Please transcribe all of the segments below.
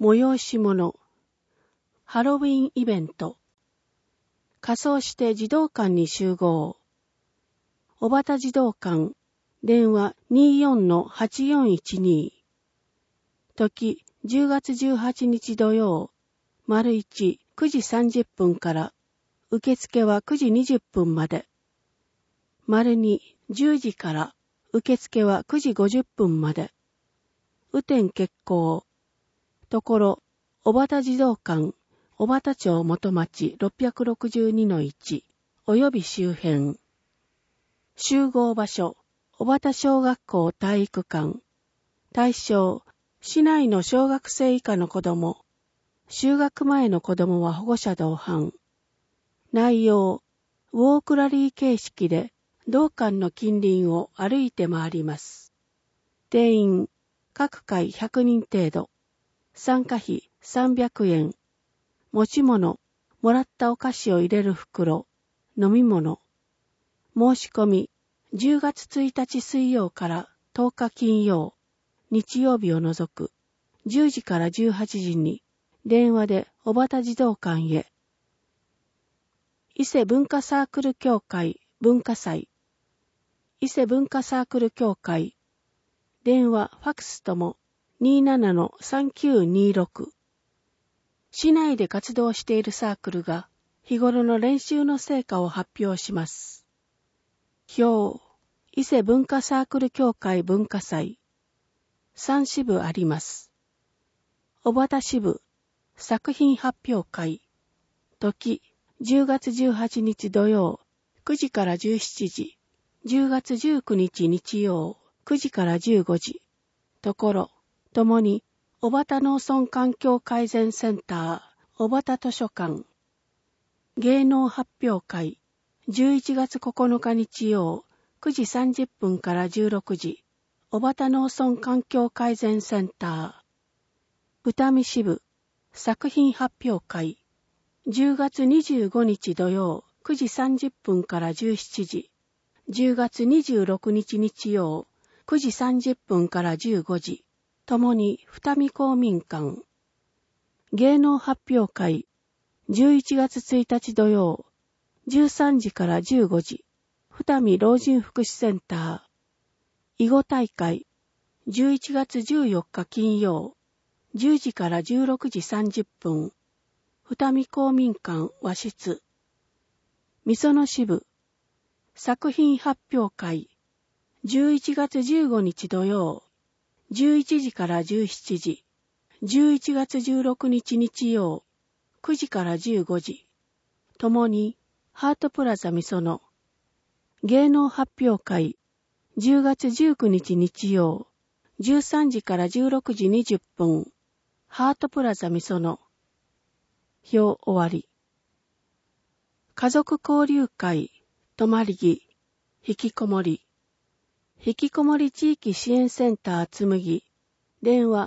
催し物、ハロウィンイベント、仮装して児童館に集合、小畑児童館、電話 24-8412、時10月18日土曜、丸1、9時30分から、受付は9時20分まで、丸2、10時から、受付は9時50分まで、雨天決行、ところ、小畑児童館、小畑町元町 662-1、および周辺。集合場所、小畑小学校体育館。対象、市内の小学生以下の子ども。就学前の子どもは保護者同伴。内容、ウォークラリー形式で、同館の近隣を歩いて回ります。定員、各回100人程度。参加費300円。持ち物、もらったお菓子を入れる袋、飲み物。申し込み、10月1日水曜から10日金曜、日曜日を除く、10時から18時に、電話で小畑児童館へ。伊勢文化サークル協会文化祭。伊勢文化サークル協会。電話、ファクスとも 27-3926。市内で活動しているサークルが日頃の練習の成果を発表します。表、伊勢文化サークル協会文化祭。3支部あります。小畑支部、作品発表会。時、10月18日土曜、9時から17時。10月19日日曜、9時から15時。ところ、ともに、小畑農村環境改善センター、小畑図書館。芸能発表会、11月9日日曜、9時30分から16時。小畑農村環境改善センター。豚見支部、作品発表会。10月25日土曜、9時30分から17時。10月26日日曜、9時30分から15時。ともに二見公民館。芸能発表会。11月1日土曜、13時から15時。二見老人福祉センター。囲碁大会。11月14日金曜、10時から16時30分。二見公民館和室。みその支部。作品発表会。11月15日土曜。11時から17時。11月16日日曜。9時から15時。ともに、ハートプラザみその。芸能発表会。10月19日日曜。13時から16時20分。ハートプラザみその。表終わり。家族交流会。泊まり木。引きこもり。引きこもり地域支援センターつむぎ。電話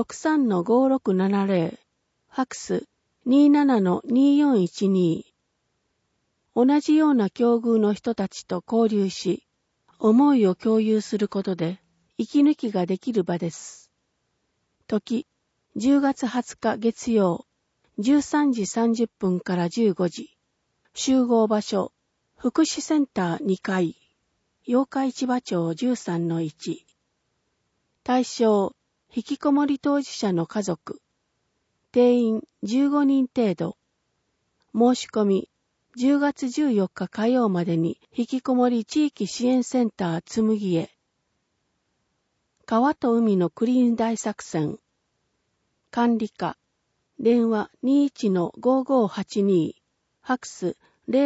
63-5670。ファクス 27-2412。同じような境遇の人たちと交流し、思いを共有することで息抜きができる場です。時、10月20日月曜、13時30分から15時。集合場所、福祉センター2階。八日市場町 13-1。対象、引きこもり当事者の家族。定員15人程度。申し込み、10月14日火曜までに引きこもり地域支援センターつむぎへ。川と海のクリーン大作戦。管理課。電話 21-5582。ファクス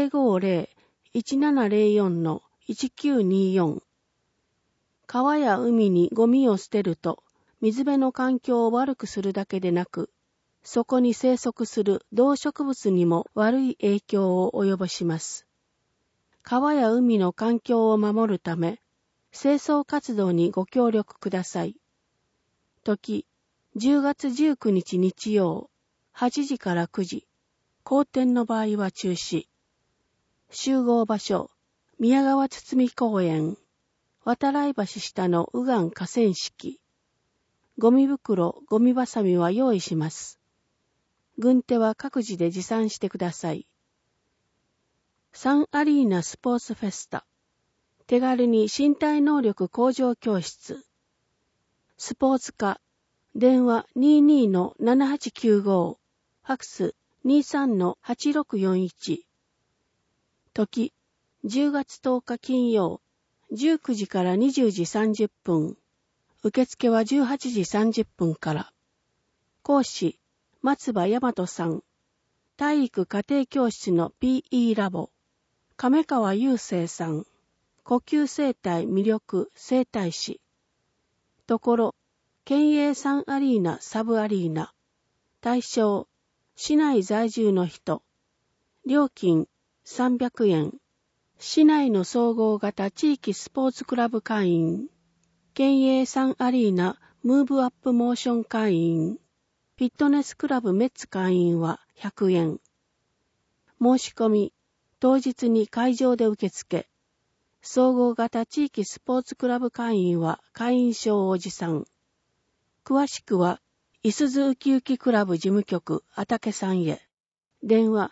050-1704-1924。川や海にゴミを捨てると、水辺の環境を悪くするだけでなく、そこに生息する動植物にも悪い影響を及ぼします。川や海の環境を守るため、清掃活動にご協力ください。時、10月19日日曜、8時から9時。好天の場合は中止。集合場所、宮川堤公園。渡来橋下の右岸河川敷。 ゴミ袋、ゴミばさみは用意します。軍手は各自で持参してください。サンアリーナスポーツフェスタ。手軽に身体能力向上教室。スポーツ科。電話 22-7895。ファクス 23-8641。時。10月10日金曜。19時から20時30分。受付は18時30分から。講師。松葉大和さん。体育家庭教室の PE ラボ。亀川雄生さん。呼吸生態魅力生態師。ところ、県営サンアリーナサブアリーナ。対象、市内在住の人。料金300円。市内の総合型地域スポーツクラブ会員。県営サンアリーナムーブアップモーション会員。フィットネスクラブメッツ会員は100円。申し込み、当日に会場で受付。総合型地域スポーツクラブ会員は会員証を持参。詳しくは、いすずウキウキクラブ事務局あたけさんへ。電話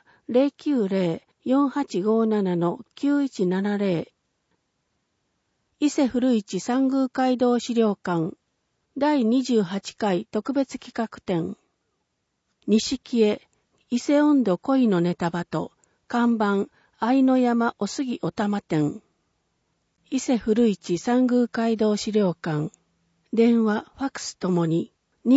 090-4857-9170。伊勢古市三宮街道資料館第28回特別企画展。錦絵伊勢音頭恋のネタバと看板愛の山お杉お玉店。伊勢古市三宮街道資料館。電話、ファクスともに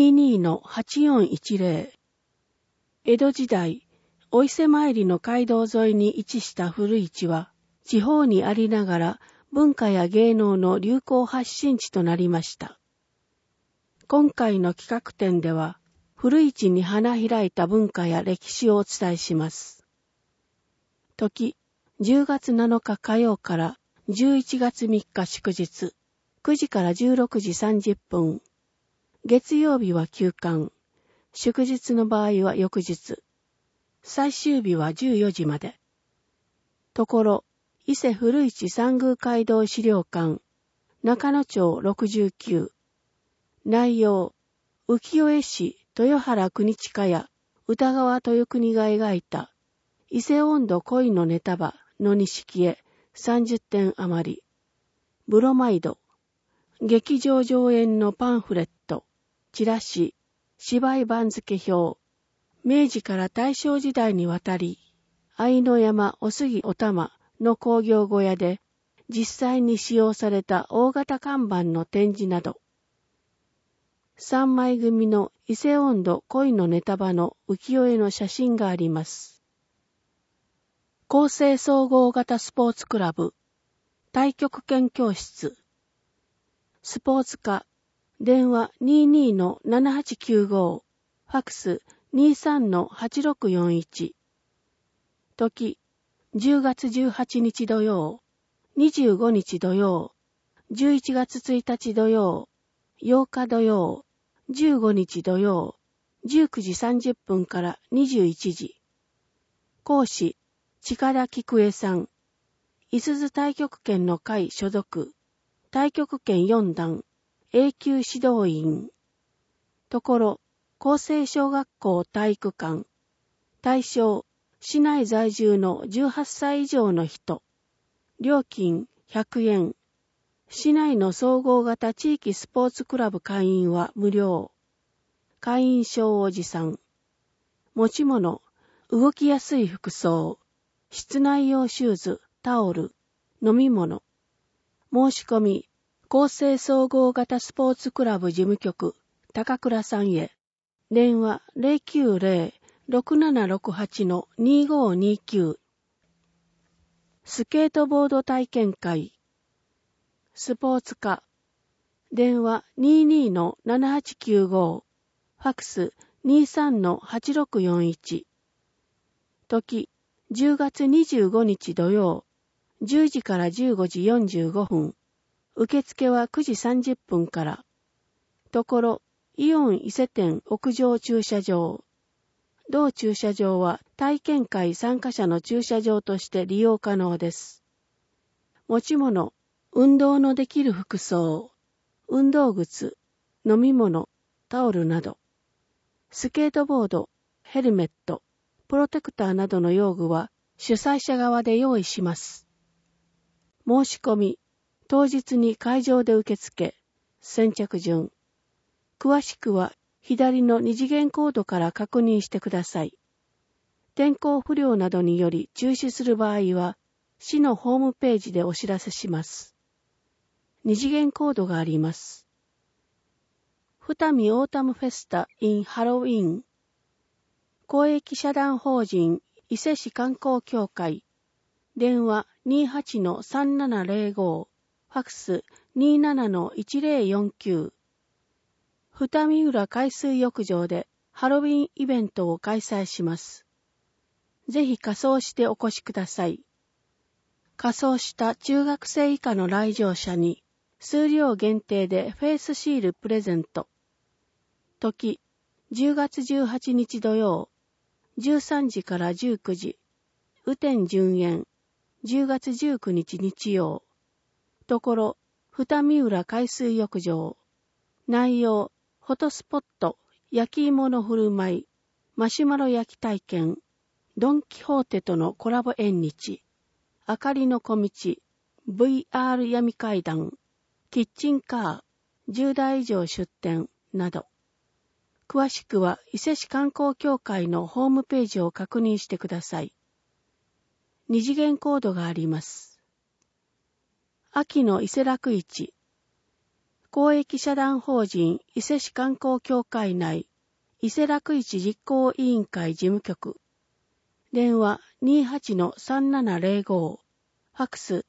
22-8410。江戸時代、お伊勢参りの街道沿いに位置した古市は、地方にありながら文化や芸能の流行発信地となりました。今回の企画展では、古市に花開いた文化や歴史をお伝えします。時、10月7日火曜から11月3日祝日、9時から16時30分。月曜日は休館。祝日の場合は翌日。最終日は14時まで。ところ、伊勢古市三宮街道資料館、中野町69。内容、浮世絵師豊原国親や歌川豊国が描いた伊勢音頭恋のネタ場の錦絵30点余り。ブロマイド。劇場上演のパンフレット。チラシ。芝居番付表。明治から大正時代にわたり、愛の山お杉お玉の工業小屋で実際に使用された大型看板の展示など、3枚組の伊勢音頭恋のネタ場の浮世絵の写真があります。厚生総合型スポーツクラブ、太極拳教室、スポーツ科、電話 22-7895、ファクス 23-8641。時、10月18日土曜、25日土曜、11月1日土曜、8日土曜、15日土曜、19時30分から21時。講師、近田菊江さん。いすず太極拳の会所属。太極拳4段。永久指導員。ところ、厚生小学校体育館。対象、市内在住の18歳以上の人。料金100円。市内の総合型地域スポーツクラブ会員は無料。会員証を持参。持ち物、動きやすい服装、室内用シューズ、タオル、飲み物。申し込み、厚生総合型スポーツクラブ事務局、高倉さんへ。電話 090-6768-2529。スケートボード体験会。スポーツ科。電話 22-7895。ファクス 23-8641。時、10月25日土曜、10時から15時45分。受付は9時30分から。ところ、イオン伊勢店屋上駐車場。同駐車場は体験会参加者の駐車場として利用可能です。持ち物、運動のできる服装、運動靴、飲み物、 タオルなど、スケートボード、ヘルメット、プロテクターなどの用具は主催者側で用意します。申し込み、当日に会場で受付、先着順。詳しくは左の二次元コードから確認してください。天候不良などにより中止する場合は、市のホームページでお知らせします。二次元コードがあります。二見オータムフェスタ in ハロウィン。公益社団法人伊勢市観光協会。電話 28-3705。ファクス 27-1049。二見浦海水浴場でハロウィンイベントを開催します。ぜひ仮装してお越しください。仮装した中学生以下の来場者に数量限定でフェイスシールプレゼント。時、10月18日土曜、13時から19時。雨天順延、10月19日日曜。ところ、二見浦海水浴場。内容、フォトスポット、焼き芋の振る舞い、マシュマロ焼き体験、ドンキホーテとのコラボ縁日、明かりの小道、VR 闇階段、キッチンカー、10台以上出店など。詳しくは伊勢市観光協会のホームページを確認してください。二次元コードがあります。秋の伊勢楽市。公益社団法人伊勢市観光協会内伊勢楽市実行委員会事務局。電話 28-3705。ファクス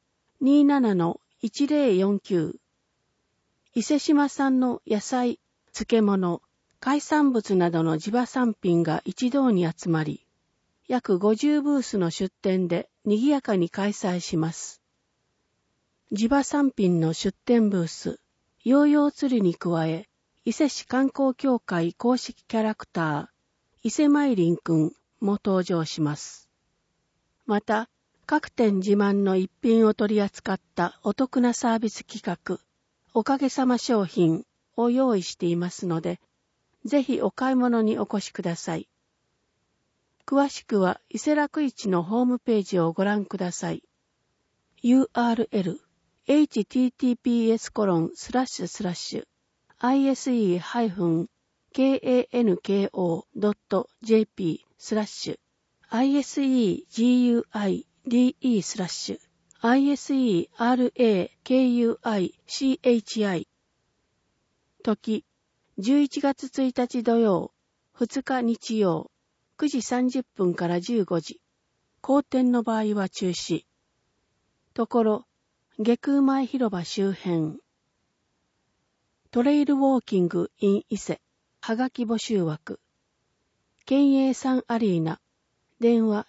27-1049。伊勢志摩産の野菜、漬物、海産物などの地場産品が一堂に集まり、約50ブースの出店で賑やかに開催します。地場産品の出店ブース、ヨーヨー釣りに加え、伊勢市観光協会公式キャラクター、伊勢マイリンくんも登場します。また、各店自慢の一品を取り扱ったお得なサービス企画、おかげさま商品を用意していますので、ぜひお買い物にお越しください。詳しくは伊勢楽市のホームページをご覧ください。URL ise-kanko.jp/iseguici/iserakui-chi 時11月1日土曜、2日日曜、9時30分から15時。後天の場合は中止。ところ、下空前広場周辺。トレイルウォーキング in 伊勢、はがき募集枠。県営サンアリーナ、電話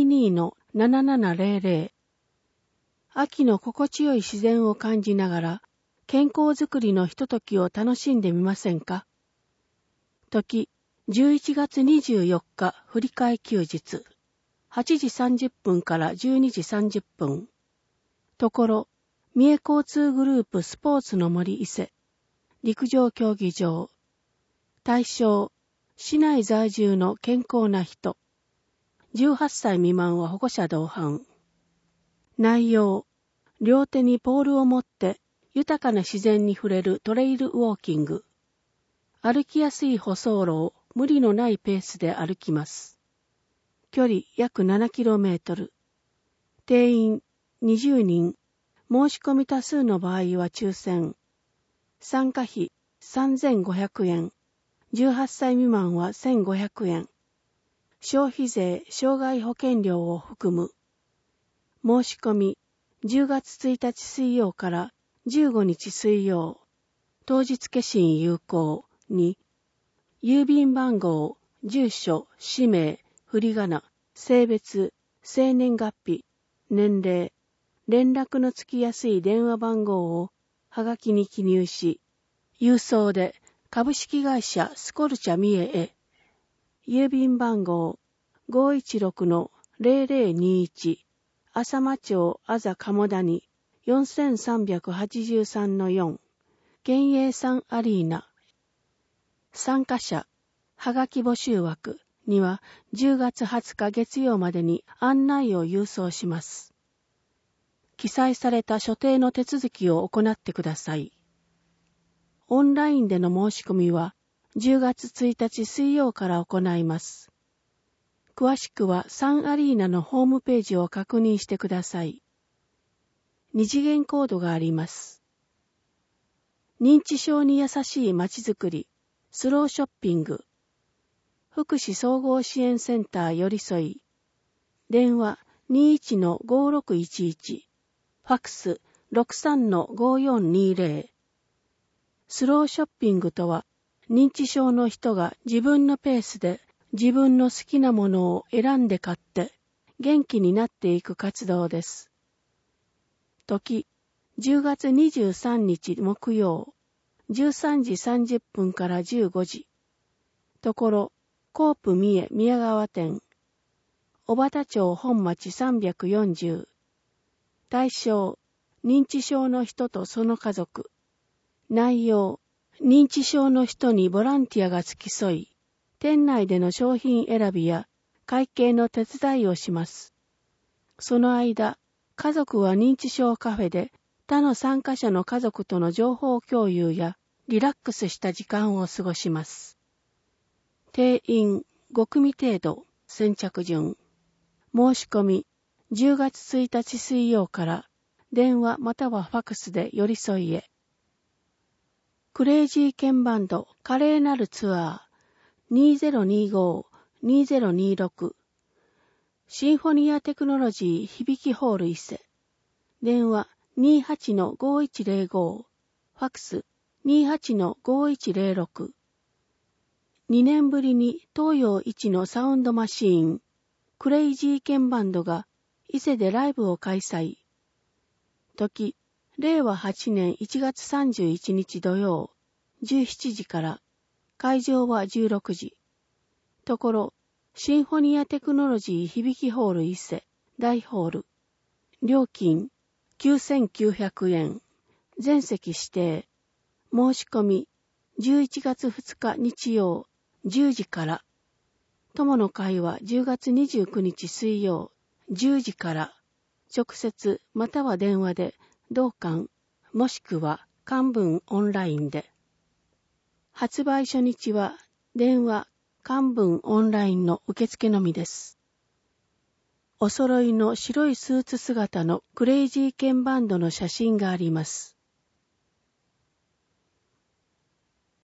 22-7700。秋の心地よい自然を感じながら、健康づくりのひとときを楽しんでみませんか？時、11月24日振り替え休日。8時30分から12時30分。ところ、三重交通グループスポーツの森伊勢。陸上競技場。対象、市内在住の健康な人。18歳未満は保護者同伴。内容、両手にポールを持って豊かな自然に触れるトレイルウォーキング。歩きやすい舗装路を無理のないペースで歩きます。距離約 7km。定員20人。申し込み多数の場合は抽選。参加費3500円。18歳未満は1500円。消費税、障害保険料を含む。申し込み10月1日水曜から15日水曜。当日消印有効に、郵便番号、住所、氏名、振り仮名、性別、生年月日、年齢、連絡のつきやすい電話番号をはがきに記入し、郵送で株式会社スコルチャ三重へ、郵便番号 516-0021 浅間町あざ鴨谷 4383-4 県営サンアリーナ。 参加者、はがき募集枠には10月20日月曜までに案内を郵送します。記載された所定の手続きを行ってください。オンラインでの申し込みは10月1日水曜から行います。詳しくはサンアリーナのホームページを確認してください。2次元コードがあります。認知症に優しいまちづくり、スローショッピング、福祉総合支援センターよりそい、電話 21-5611、ファクス 63-5420。スローショッピングとは、認知症の人が自分のペースで自分の好きなものを選んで買って元気になっていく活動です。時、10月23日木曜、13時30分から15時。ところ、コープ三重宮川店。小畑町本町340。対象、認知症の人とその家族。内容、認知症の人にボランティアが付き添い、店内での商品選びや会計の手伝いをします。その間、家族は認知症カフェで他の参加者の家族との情報共有やリラックスした時間を過ごします。定員5組程度、先着順。申し込み、10月1日水曜から電話またはファクスで寄り添いへ。クレイジーケンバンド華麗なるツアー 2025-2026シンフォニアテクノロジー響きホール伊勢。電話 28-5105、ファクス 28-5106。2年ぶりに東洋一のサウンドマシーン、クレイジーケンバンドが伊勢でライブを開催。時、令和8年1月31日土曜、17時から、会場は16時。ところ、シンフォニアテクノロジー響きホール伊勢大ホール。料金9900円。全席指定。申し込み11月2日日曜10時から。友の会は10月29日水曜10時から。直接または電話で同館もしくは漢文オンラインで。発売初日は電話漢文オンラインの受付のみです。お揃いの白いスーツ姿のクレイジーケンバンドの写真があります。